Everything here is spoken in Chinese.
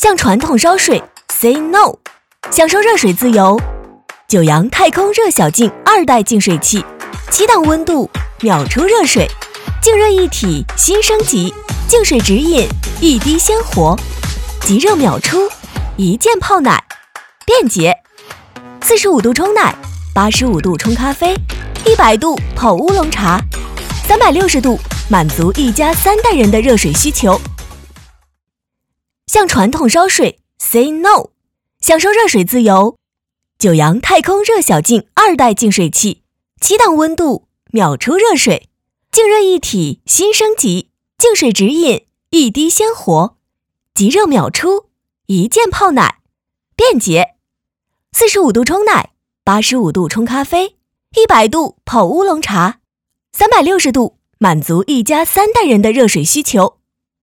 向传统烧水 say no， 享受热水自由。九阳太空热小净2代净水器，7档温度，秒出热水，净热一体新升级，净水直饮，一滴鲜活，即热秒出，一键泡奶，便捷。45度冲奶，85度冲咖啡，100度泡乌龙茶，360度满足一家3代人的热水需求。向传统烧水 say no， 享受热水自由。九阳太空热小净2代净水器，7档温度，秒出热水，净热一体新升级，净水直饮，一滴鲜活，即热秒出，一键泡奶，便捷。45度冲奶，85度冲咖啡，100度泡乌龙茶，360度满足一家3代人的热水需求。